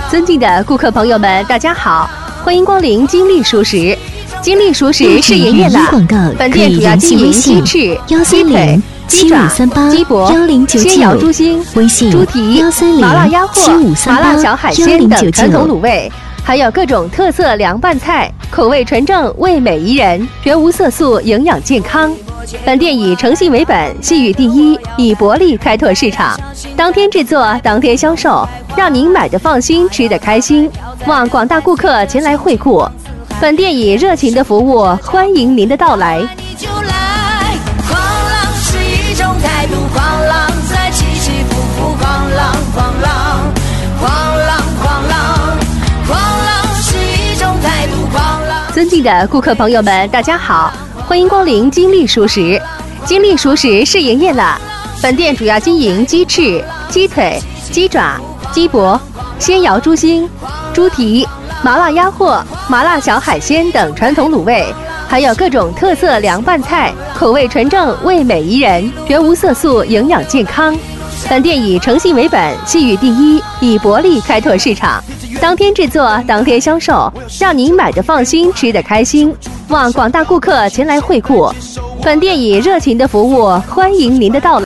尊敬的顾客朋友们，大家好，欢迎光临金利熟食。金利熟食试营业了，本店主要经营鸡翅、鸡腿、鸡爪、鸡脖、鲜瑶猪心、猪蹄、麻辣鸭货、麻辣小海鲜等传统卤味，还有各种特色凉拌菜，口味纯正，味美宜人，绝无色素，营养健康。本店以诚信为本，信誉第一，以薄利开拓市场，当天制作，当天销售，让您买得放心，吃得开心。望广大顾客前来惠顾。本店以热情的服务欢迎您的到来。 狂浪是一种态度，狂浪在起起伏伏，狂浪狂浪狂浪狂浪狂浪是一种态度，狂浪。 尊敬的顾客朋友们，大家好，欢迎光临金利熟食。金利熟食试营业了，本店主要经营鸡翅、鸡腿、鸡爪、鸡脖、鲜瑶猪心、猪蹄、麻辣鸭货、麻辣小海鲜等传统卤味，还有各种特色凉拌菜，口味纯正，味美宜人，绝无色素，营养健康。本店以诚信为本，信誉第一，以薄利开拓市场，当天制作，当天销售，让您买得放心，吃得开心。望广大顾客前来惠顾。本店以热情的服务欢迎您的到来。